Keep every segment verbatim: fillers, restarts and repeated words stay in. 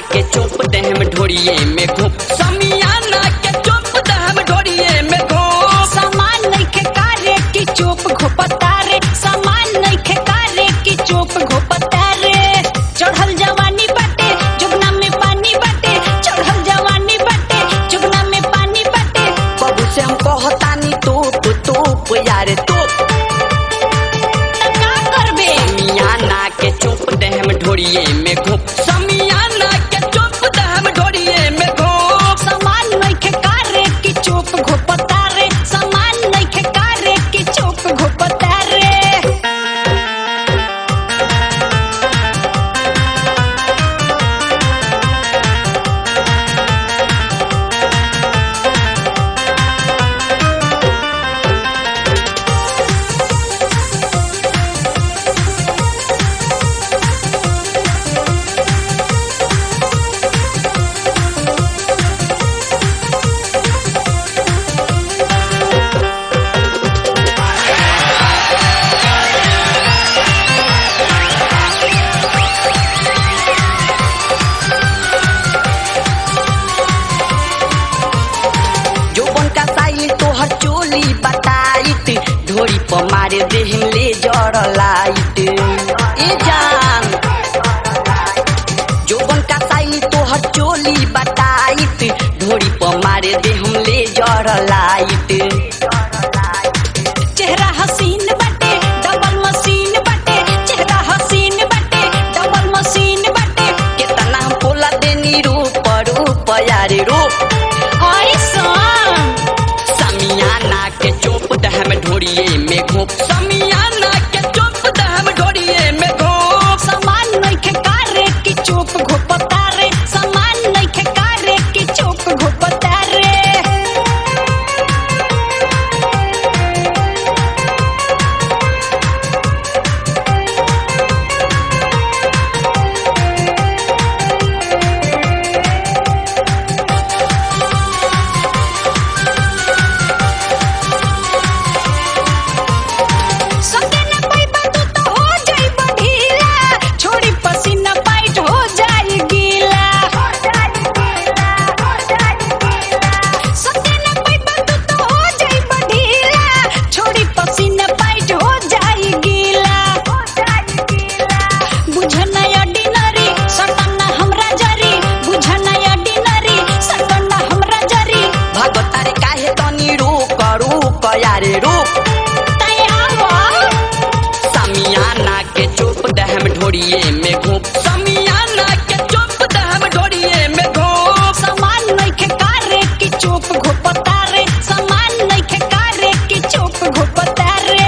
के चोप दहम ढोरिए में घोप समियाना के चोप दहम ढोरिए में घोप सामान नइखे कारे की चोप घोपता रे सामान नइखे कारे की चोप घोपता रे चढ़ल जवानी बाटे जुगना में पानी बाटे चढ़ल जवानी बाटे जुगना में पानी बाटे बाबू से हम कहतानी तोप तोप यार तोप का करबे समियाना के चोप दहम ढोरिए में घोप समियाना के चोप दहम ढोरिए में घोप सामान नइखे कारे की चोप घोपता रे सामान नइखे कारे की चोप घोपता रे तोहर चोली बताइत ढोरी पर मारे देहम ले जड़ लाइट ए जान जोबन का साइल तोहर चोली बताइत ढोरी पर मारे देहम ले जड़ लाइट चेहरा हसीन बाटे डबल मशीन बाटे चेहरा हसीन बाटे डबल मशीन बाटे केतना हम बोला देनी रूप रूप यारे रूप समियाना के चोप दहम ढोरिए में घोप समियाना के चोप दहम ढोरिए में घोप सामान नइखे कारे की चोप घोपता रे सामान नइखे कारे की चोप घोपता रे यारे रूप समियाना के चोप दहम ढोरिए में घोप समियाना के चोप दहम ढोरिए में घोप सामान नइखे कारे की चोप घोपता रे सामान नइखे कारे की चोप घोपता रे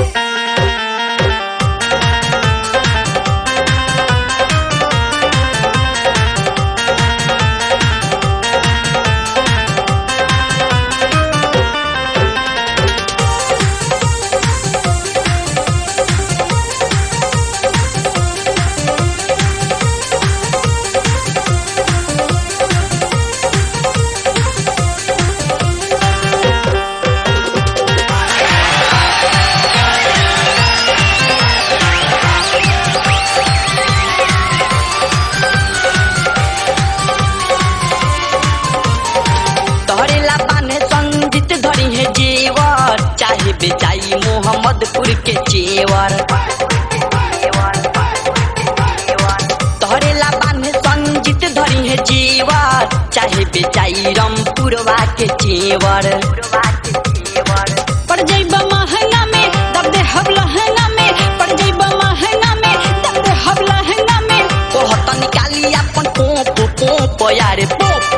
चाहे बेचाई मोहम्मदपुर के चेवर तोहरेला बान्हे संजीत धरी है जीवर चाहे बेचाई रामपुरवा के चेवर पड़ जाइबा महंगा में दब दे हब लहंगा में पड़ जाइबा महंगा में दब दे हब लहंगा में कहत निकाली अपन पोप पोप यारे पोप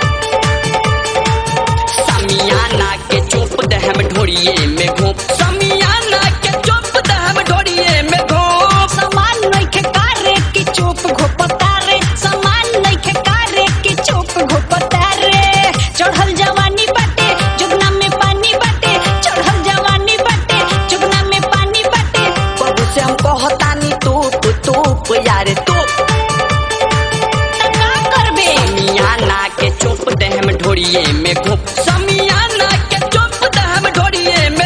समियाना के चोप दहम ढोरिए में घोप समियाना के चोप दहम ढोरिए में घोप सामान नइखे कारे की चोप घोपता रे सामान नइखे कारे की चोप घोपता रे चढ़ल जवानी बाटे जुगना में पानी बाटे चढ़ल जवानी बाटे जुगना में पानी बाटे बाबू से हम कहतानी तोप तोप यारे तोप का करबे समियाना के चोप दहम ढोरिए में घोप समियाना के चोप दहम ढोरिए में